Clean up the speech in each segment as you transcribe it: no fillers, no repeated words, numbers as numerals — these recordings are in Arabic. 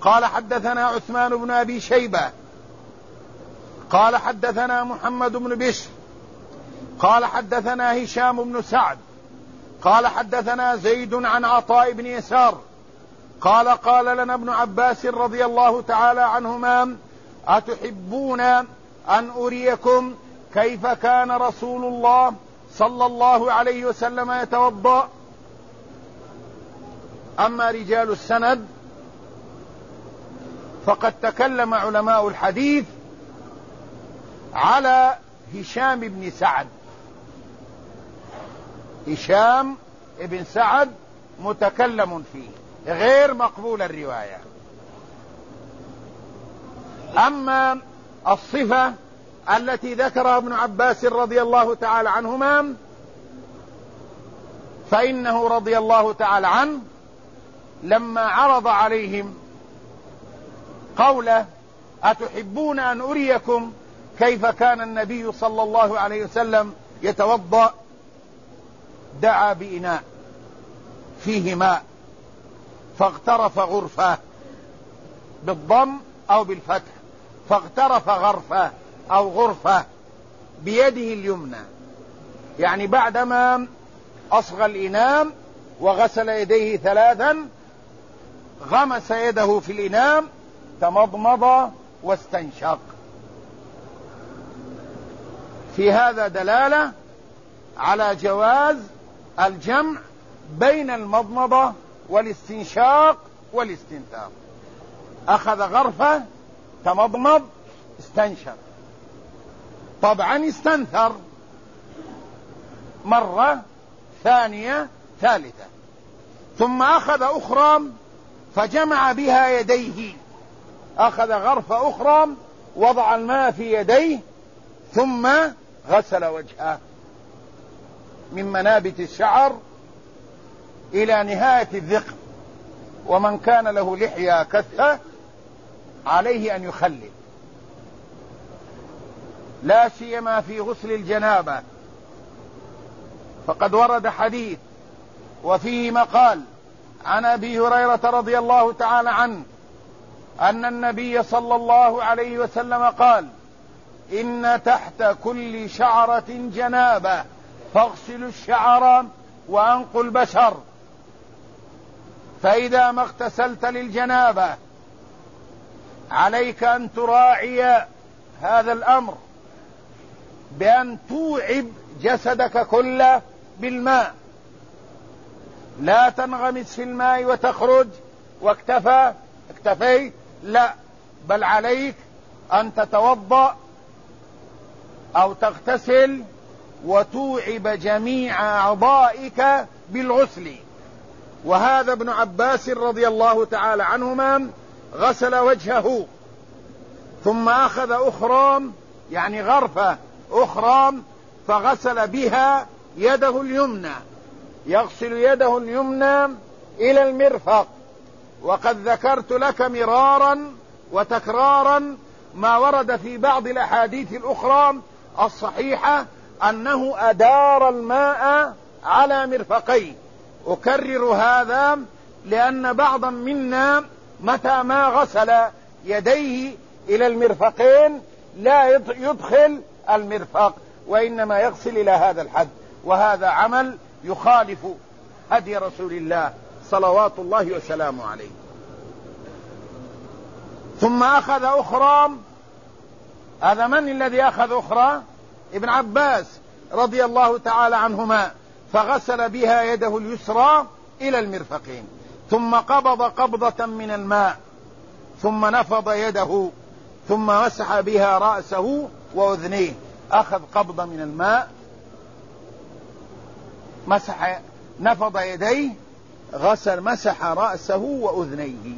قال حدثنا عثمان بن أبي شيبة قال حدثنا محمد بن بشر قال حدثنا هشام بن سعد قال حدثنا زيد عن عطاء بن يسار قال قال لنا ابن عباس رضي الله تعالى عنهما: أتحبون أن أريكم كيف كان رسول الله صلى الله عليه وسلم يتوضأ؟ أما رجال السند فقد تكلم علماء الحديث على هشام بن سعد. هشام بن سعد متكلم فيه، غير مقبول الرواية. أما الصفة التي ذكرها ابن عباس رضي الله تعالى عنهما فإنه رضي الله تعالى عنه لما عرض عليهم قوله: أتحبون أن أريكم كيف كان النبي صلى الله عليه وسلم يتوضأ، دعا بإناء فيه ماء فاغترف غرفة بالضم أو بالفتح، فاغترف غرفة أو غرفة بيده اليمنى، يعني بعدما أصغى الإناء وغسل يديه ثلاثا غمس يده في الإناء، تمضمض واستنشق. في هذا دلالة على جواز الجمع بين المضمضة والاستنشاق والاستنثار. أخذ غرفة، تمضمض، استنشق. طبعا استنثر مرة، ثانية، ثالثة، ثم أخذ أخرى فجمع بها يديه. أخذ غرفة أخرى، وضع الماء في يديه، ثم غسل وجهه من منابت الشعر إلى نهاية الذقن. ومن كان له لحية كثة عليه أن يخلل، لا سيما في غسل الجنابة، فقد ورد حديث وفيه مقال عن أبي هريرة رضي الله تعالى عنه أن النبي صلى الله عليه وسلم قال: إن تحت كل شعرة جنابة فاغسلوا الشعر وأنقوا البشر. فإذا ما اغتسلت للجنابة عليك أن تراعي هذا الأمر بأن توعب جسدك كله بالماء، لا تنغمس في الماء وتخرج اكتفيت، لا، بل عليك أن تتوضأ أو تغتسل وتوعب جميع أعضائك بالغسل. وهذا ابن عباس رضي الله تعالى عنهما غسل وجهه، ثم أخذ أخرى، يعني غرفة أخرى، فغسل بها يده اليمنى، يغسل يده اليمنى إلى المرفق. وقد ذكرت لك مرارا وتكرارا ما ورد في بعض الأحاديث الأخرى الصحيحة أنه أدار الماء على مرفقيه. أكرر هذا لأن بعضا منا متى ما غسل يديه إلى المرفقين لا يدخل المرفق، وإنما يغسل إلى هذا الحد، وهذا عمل يخالف هدي رسول الله صلوات الله وسلامه عليه. ثم أخذ أخرى. هذا من الذي أخذ أخرى؟ ابن عباس رضي الله تعالى عنهما، فغسل بها يده اليسرى إلى المرفقين، ثم قبض قبضة من الماء، ثم نفض يده، ثم مسح بها رأسه وأذنيه. أخذ قبضة من الماء، نفض يديه، مسح رأسه وأذنيه،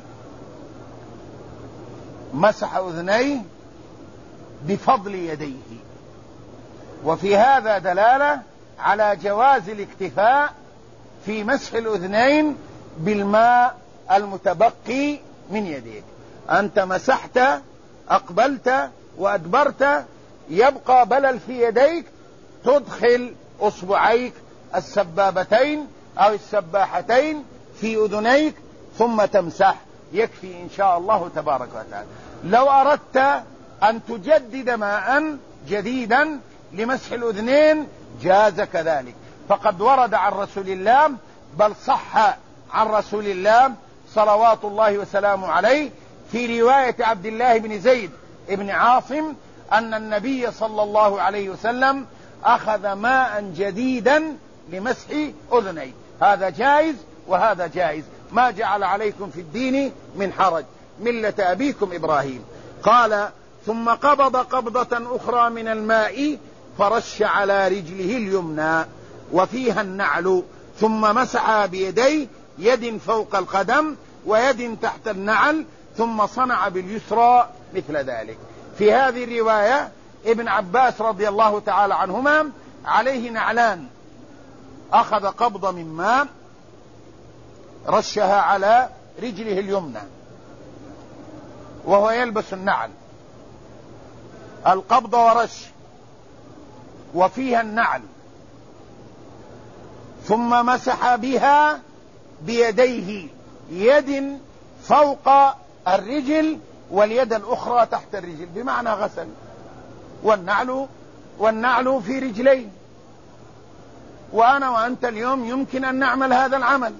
مسح أذنيه بفضل يديه. وفي هذا دلالة على جواز الاكتفاء في مسح الأذنين بالماء المتبقي من يديك. أنت مسحت، أقبلت وأدبرت، يبقى بلل في يديك، تدخل أصبعيك السبابتين أو السباحتين في أذنيك ثم تمسح، يكفي إن شاء الله تبارك وتعالى. لو أردت أن تجدد ماء جديدا لمسح الأذنين جاز كذلك، فقد ورد عن رسول الله، بل صح عن رسول الله صلوات الله وسلامه عليه في رواية عبد الله بن زيد بن عاصم أن النبي صلى الله عليه وسلم أخذ ماء جديدا لمسح أذنيه. هذا جائز وهذا جائز، ما جعل عليكم في الدين من حرج، ملة أبيكم إبراهيم. قال: ثم قبض قبضة أخرى من الماء فرش على رجله اليمنى وفيها النعل، ثم مسح بيديه، يد فوق القدم ويد تحت النعل، ثم صنع باليسرى مثل ذلك. في هذه الرواية ابن عباس رضي الله تعالى عنهما عليه نعلان، أخذ قبضة من ماء رشها على رجله اليمنى وهو يلبس النعل، القبضة ورش وفيها النعل، ثم مسح بها بيديه، يد فوق الرجل واليد الأخرى تحت الرجل، بمعنى غسل. والنعل في رجلين، وأنا وأنت اليوم يمكن أن نعمل هذا العمل،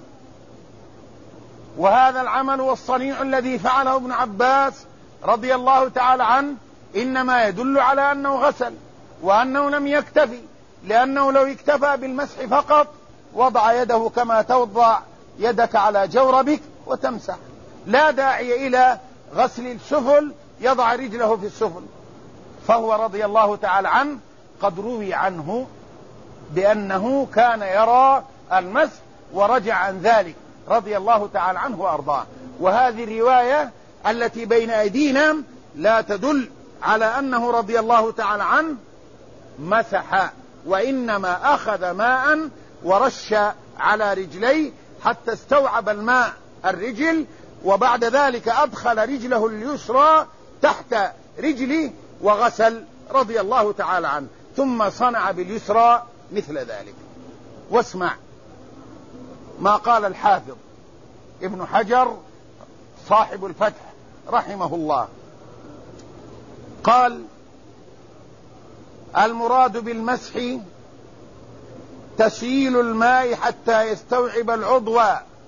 وهذا العمل والصنيع الذي فعله ابن عباس رضي الله تعالى عنه إنما يدل على أنه غسل، وأنه لم يكتفي، لأنه لو اكتفى بالمسح فقط وضع يده كما توضع يدك على جوربك وتمسح، لا داعي إلى غسل السفل، يضع رجله في السفل. فهو رضي الله تعالى عنه قد روي عنه بأنه كان يرى المسح ورجع عن ذلك رضي الله تعالى عنه وأرضاه. وهذه الرواية التي بين أيدينا لا تدل على أنه رضي الله تعالى عنه مسح، وإنما أخذ ماء ورش على رجليه حتى استوعب الماء الرجل، وبعد ذلك أدخل رجله اليسرى تحت رجله وغسل رضي الله تعالى عنه، ثم صنع باليسرى مثل ذلك. واسمع ما قال الحافظ ابن حجر صاحب الفتح رحمه الله، قال: المراد بالمسح تسييل الماء حتى يستوعب العضو.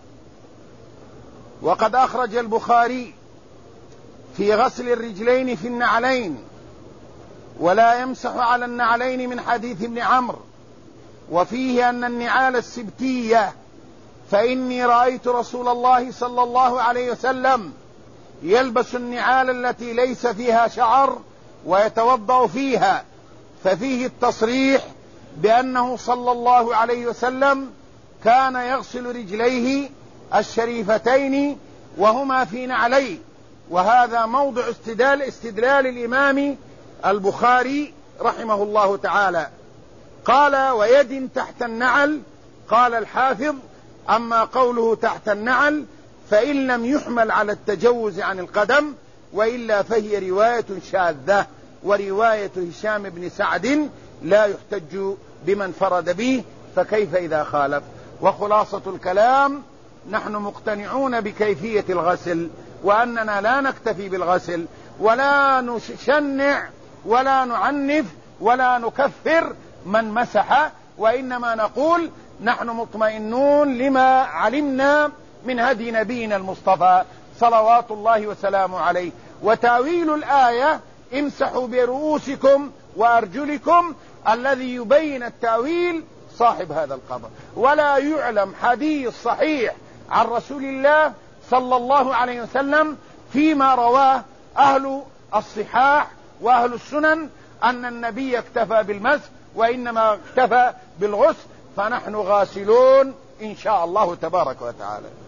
وقد أخرج البخاري في غسل الرجلين في النعلين ولا يمسح على النعلين من حديث ابن عمرو، وفيه أن النعال السبتية، فإني رأيت رسول الله صلى الله عليه وسلم يلبس النعال التي ليس فيها شعر ويتوضأ فيها، ففيه التصريح بأنه صلى الله عليه وسلم كان يغسل رجليه الشريفتين وهما في نعليه. وهذا موضع استدلال الإمام البخاري رحمه الله تعالى. قال: ويد تحت النعل. قال الحافظ: أما قوله تحت النعل فإن لم يحمل على التجوز عن القدم، وإلا فهي رواية شاذة، ورواية هشام بن سعد لا يحتج بمن فرد به، فكيف إذا خالف؟ وخلاصة الكلام: نحن مقتنعون بكيفية الغسل، وأننا لا نكتفي بالغسل، ولا نشنع ولا نعنف ولا نكفر من مسح، وإنما نقول نحن مطمئنون لما علمنا من هدي نبينا المصطفى صلوات الله وسلامه عليه. وتاويل الآية امسحوا برؤوسكم وأرجلكم الذي يبين التاويل صاحب هذا القبر، ولا يعلم حديث صحيح عن رسول الله صلى الله عليه وسلم فيما رواه أهل الصحاح وأهل السنن أن النبي اكتفى بالمسح، وإنما اكتفى بالغسل، فنحن غاسلون إن شاء الله تبارك وتعالى.